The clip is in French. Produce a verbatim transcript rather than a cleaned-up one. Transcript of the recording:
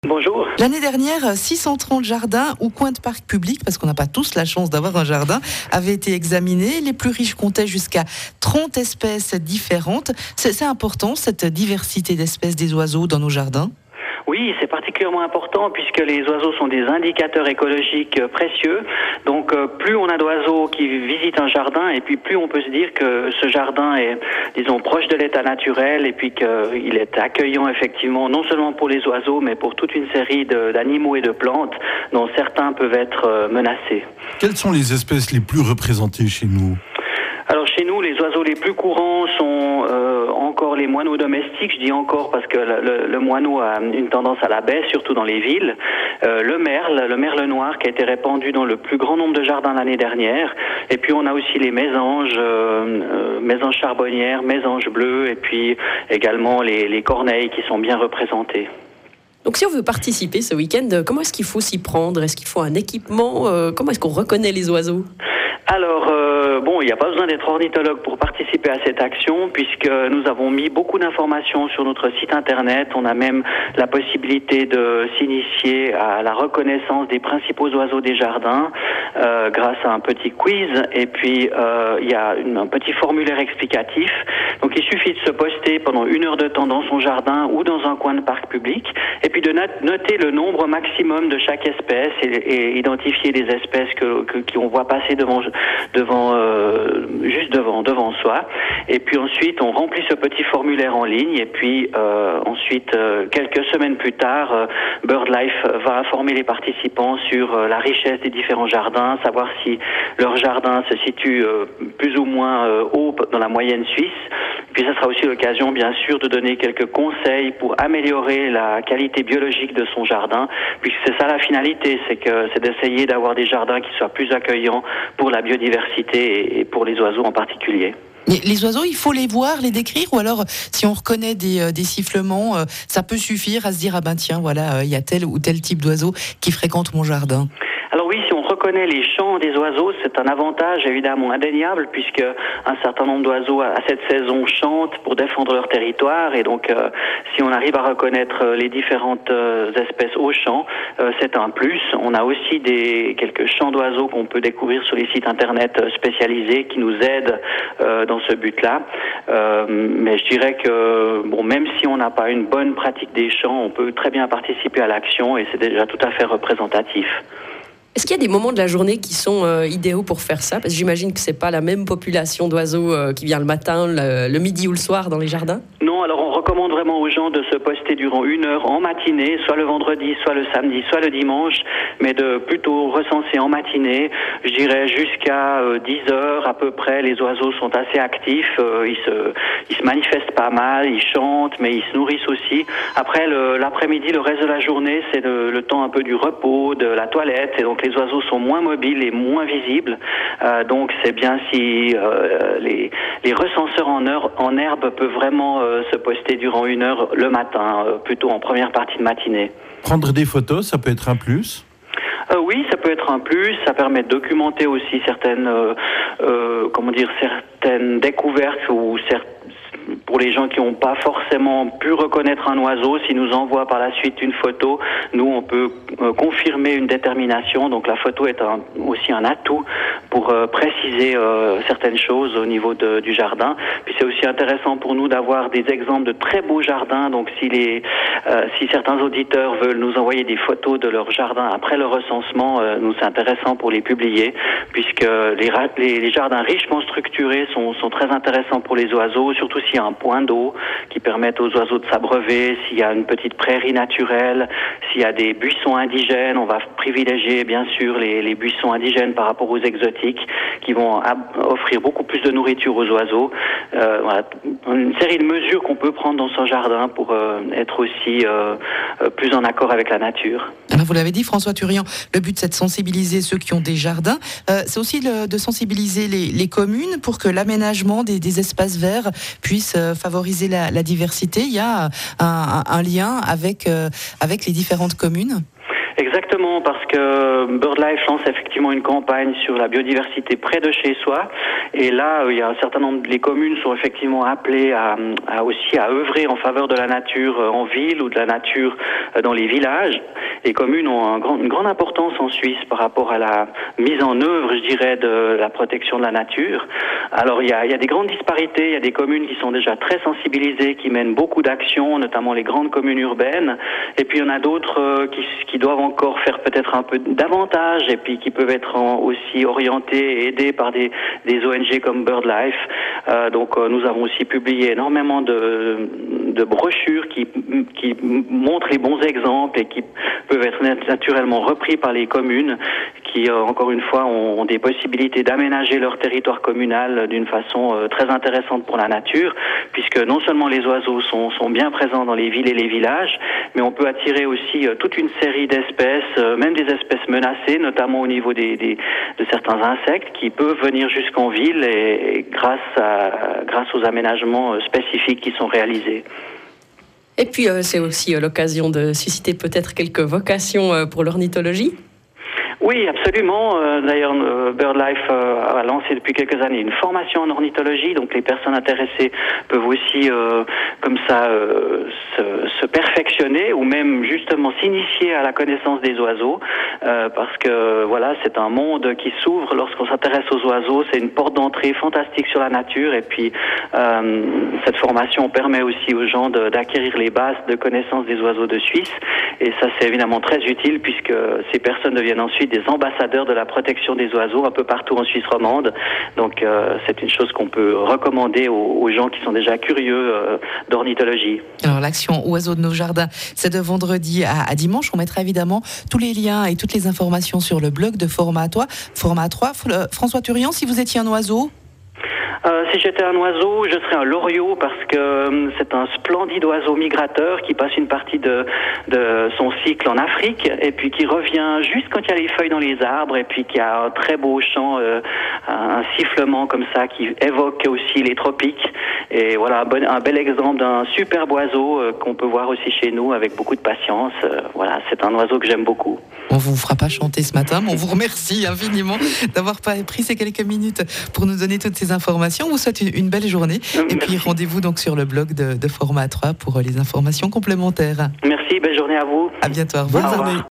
Bonjour. L'année dernière, six cent trente jardins ou coins de parcs publics, parce qu'on n'a pas tous la chance d'avoir un jardin, avaient été examinés. Les plus riches comptaient jusqu'à trente espèces différentes. C'est, c'est important, cette diversité d'espèces des oiseaux dans nos jardins ? Oui, c'est particulièrement important puisque les oiseaux sont des indicateurs écologiques précieux. Donc euh, plus on a d'oiseaux qui visitent un jardin et puis plus on peut se dire que ce jardin est, disons, proche de l'état naturel et puis qu'il est accueillant effectivement non seulement pour les oiseaux mais pour toute une série de, d'animaux et de plantes dont certains peuvent être euh, menacés. Quelles sont les espèces les plus représentées chez nous ? Alors chez nous, les oiseaux les plus courants sont euh, encore les moineaux domestiques. Je dis encore parce que le, le, le moineau a une tendance à la baisse, surtout dans les villes. Euh, le merle, le merle noir qui a été répandu dans le plus grand nombre de jardins l'année dernière. Et puis on a aussi les mésanges, euh, euh, mésanges charbonnières, mésanges bleus, et puis également les, les corneilles qui sont bien représentées. Donc si on veut participer ce week-end, comment est-ce qu'il faut s'y prendre ? Est-ce qu'il faut un équipement ? euh, Comment est-ce qu'on reconnaît les oiseaux ? Alors, euh, bon, il n'y a pas besoin d'être ornithologue pour participer à cette action, puisque nous avons mis beaucoup d'informations sur notre site internet. On a même la possibilité de s'initier à la reconnaissance des principaux oiseaux des jardins euh, grâce à un petit quiz. Et puis, euh, il y a une, un petit formulaire explicatif. Donc, il suffit de se poster pendant une heure de temps dans son jardin ou dans un coin de parc public, et puis de noter le nombre maximum de chaque espèce et, et identifier les espèces que, que, qu'on voit passer devant devant euh, juste devant devant soi. Et puis ensuite on remplit ce petit formulaire en ligne et puis euh, ensuite euh, quelques semaines plus tard euh, BirdLife va informer les participants sur euh, la richesse des différents jardins, savoir si leur jardin se situe euh, plus ou moins euh, haut dans la moyenne suisse. Puis ça sera aussi l'occasion, bien sûr, de donner quelques conseils pour améliorer la qualité biologique de son jardin, puisque c'est ça la finalité, c'est que c'est d'essayer d'avoir des jardins qui soient plus accueillants pour la biodiversité et pour les oiseaux en particulier. Les oiseaux, il faut les voir, les décrire, ou alors si on reconnaît des, euh, des sifflements, euh, ça peut suffire à se dire ah ben tiens voilà, il euh, y a tel ou tel type d'oiseau qui fréquente mon jardin. Alors oui, si on reconnaît les chants des oiseaux, c'est un avantage évidemment indéniable puisque un certain nombre d'oiseaux à cette saison chantent pour défendre leur territoire et donc euh, si on arrive à reconnaître les différentes euh, espèces au chant, euh, c'est un plus. On a aussi des quelques chants d'oiseaux qu'on peut découvrir sur les sites internet spécialisés qui nous aident euh, dans ce but-là. Euh, mais je dirais que bon, même si on n'a pas une bonne pratique des chants, on peut très bien participer à l'action et c'est déjà tout à fait représentatif. Est-ce qu'il y a des moments de la journée qui sont euh, idéaux pour faire ça ? Parce que j'imagine que c'est pas la même population d'oiseaux euh, qui vient le matin, le, le midi ou le soir dans les jardins. Non, alors on recommande vraiment aux gens de se poster durant une heure en matinée, soit le vendredi, soit le samedi, soit le dimanche, mais de plutôt recenser en matinée. Je dirais jusqu'à euh, dix heures à peu près, les oiseaux sont assez actifs, euh, ils se ils se manifestent pas mal, ils chantent, mais ils se nourrissent aussi. Après le, l'après-midi, le reste de la journée, c'est le, le temps un peu du repos, de la toilette, et donc les oiseaux sont moins mobiles et moins visibles. Euh, donc c'est bien si euh, les, les recenseurs en, heure, en herbe peuvent vraiment euh, se poster durant une heure le matin, euh, plutôt en première partie de matinée. Prendre des photos, ça peut être un plus ? Euh, oui, ça peut être un plus. Ça permet de documenter aussi certaines, euh, euh, comment dire, certaines découvertes ou certaines pour les gens qui n'ont pas forcément pu reconnaître un oiseau, s'ils nous envoient par la suite une photo, nous on peut euh, confirmer une détermination. Donc la photo est un, aussi un atout pour euh, préciser euh, certaines choses au niveau de, du jardin. Puis c'est aussi intéressant pour nous d'avoir des exemples de très beaux jardins. Donc si les, euh, si certains auditeurs veulent nous envoyer des photos de leur jardin après le recensement, euh, nous c'est intéressant pour les publier, puisque les, les, les jardins richement structurés sont, sont très intéressants pour les oiseaux, surtout s'il y a un point d'eau qui permettent aux oiseaux de s'abreuver, s'il y a une petite prairie naturelle, s'il y a des buissons indigènes, on va privilégier bien sûr les, les buissons indigènes par rapport aux exotiques qui vont ab- offrir beaucoup plus de nourriture aux oiseaux. Euh, voilà, une série de mesures qu'on peut prendre dans son jardin pour euh, être aussi euh, plus en accord avec la nature. Alors vous l'avez dit François Turian, le but c'est de sensibiliser ceux qui ont des jardins, euh, c'est aussi le, de sensibiliser les, les communes pour que l'aménagement des, des espaces verts puisse euh, favoriser la, la diversité. Il y a un, un, un lien avec, euh, avec les différentes communes ? Exactement, parce que BirdLife lance effectivement une campagne sur la biodiversité près de chez soi. Et là, il y a un certain nombre, les communes sont effectivement appelées à, à aussi à œuvrer en faveur de la nature en ville ou de la nature dans les villages. Les communes ont un grand, une grande importance en Suisse par rapport à la mise en œuvre, je dirais, de la protection de la nature. Alors, il y a, il y a des grandes disparités. Il y a des communes qui sont déjà très sensibilisées, qui mènent beaucoup d'actions, notamment les grandes communes urbaines. Et puis, il y en a d'autres euh, qui, qui doivent encore faire peut-être un peu davantage et puis qui peuvent être en, aussi orientées et aidées par des, des O N G comme BirdLife. Euh, donc, euh, nous avons aussi publié énormément de, de brochures qui, qui montrent les bons exemples et qui peuvent être naturellement repris par les communes qui, euh, encore une fois, ont, ont des possibilités d'aménager leur territoire communal d'une façon euh, très intéressante pour la nature, puisque non seulement les oiseaux sont, sont bien présents dans les villes et les villages, mais on peut attirer aussi euh, toute une série d'espèces, euh, même des espèces menacées, notamment au niveau des, des, de certains insectes, qui peuvent venir jusqu'en ville et, et grâce, à, grâce aux aménagements euh, spécifiques qui sont réalisés. Et puis, euh, c'est aussi euh, l'occasion de susciter peut-être quelques vocations euh, pour l'ornithologie. Oui, absolument. Euh, d'ailleurs, euh, BirdLife euh, a lancé depuis quelques années une formation en ornithologie, donc les personnes intéressées peuvent aussi, euh, comme ça, euh, se, se perfectionner ou même justement s'initier à la connaissance des oiseaux, euh, parce que voilà, c'est un monde qui s'ouvre lorsqu'on s'intéresse aux oiseaux. C'est une porte d'entrée fantastique sur la nature, et puis euh, cette formation permet aussi aux gens de, d'acquérir les bases de connaissance des oiseaux de Suisse, et ça c'est évidemment très utile puisque ces personnes deviennent ensuite des ambassadeurs de la protection des oiseaux un peu partout en Suisse romande. Donc euh, c'est une chose qu'on peut recommander aux, aux gens qui sont déjà curieux euh, d'ornithologie. Alors l'action Oiseaux de nos jardins, c'est de vendredi à, à dimanche. On mettra évidemment tous les liens et toutes les informations sur le blog de Format trois. Format trois, François Turian, si vous étiez un oiseau? Euh, si j'étais un oiseau, je serais un loriot parce que euh, c'est un splendide oiseau migrateur qui passe une partie de, de son cycle en Afrique et puis qui revient juste quand il y a les feuilles dans les arbres et puis qui a un très beau chant, euh, un sifflement comme ça qui évoque aussi les tropiques. Et voilà un, bon, un bel exemple d'un superbe oiseau euh, qu'on peut voir aussi chez nous avec beaucoup de patience. Euh, voilà, c'est un oiseau que j'aime beaucoup. On vous fera pas chanter ce matin, mais on vous remercie infiniment d'avoir pris ces quelques minutes pour nous donner toutes ces informations. On vous souhaite une, une belle journée. Merci. Et puis rendez-vous donc sur le blog de, de Format trois pour les informations complémentaires. Merci, belle journée à vous. À bientôt, au revoir. Bonne journée.